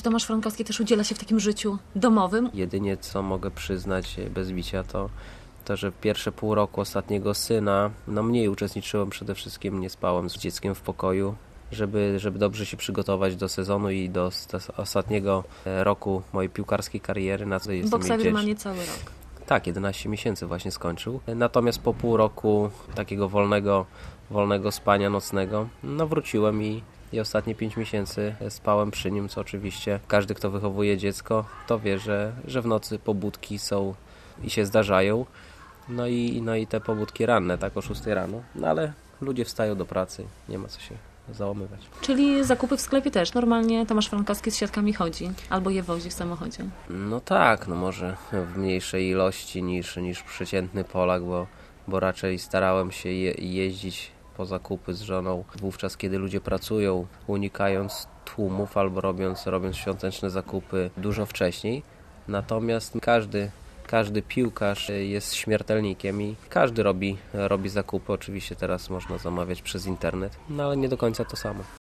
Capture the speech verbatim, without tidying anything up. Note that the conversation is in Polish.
Tomasz Frankowski też udziela się w takim życiu domowym? Jedynie co mogę przyznać bez bicia to to, że pierwsze pół roku ostatniego syna, no mniej uczestniczyłem przede wszystkim, nie spałem z dzieckiem w pokoju, żeby, żeby dobrze się przygotować do sezonu i do ostatniego roku mojej piłkarskiej kariery. Na co jestem Bo Xavier wdzięczny. ma niecały rok. Tak, jedenaście miesięcy właśnie skończył. Natomiast po pół roku takiego wolnego, wolnego spania nocnego, no wróciłem i I ostatnie pięć miesięcy spałem przy nim, co oczywiście każdy, kto wychowuje dziecko, to wie, że, że w nocy pobudki są i się zdarzają. No i, no i te pobudki ranne, tak o szóstej rano. No ale ludzie wstają do pracy, nie ma co się załamywać. Czyli zakupy w sklepie też. Normalnie Tomasz Frankowski z siatkami chodzi albo je wozi w samochodzie. No tak, no może w mniejszej ilości niż, niż przeciętny Polak, bo, bo raczej starałem się je, jeździć po zakupy z żoną wówczas, kiedy ludzie pracują, unikając tłumów albo robiąc, robiąc świąteczne zakupy dużo wcześniej. Natomiast każdy, każdy piłkarz jest śmiertelnikiem i każdy robi, robi zakupy. Oczywiście teraz można zamawiać przez internet, no ale nie do końca to samo.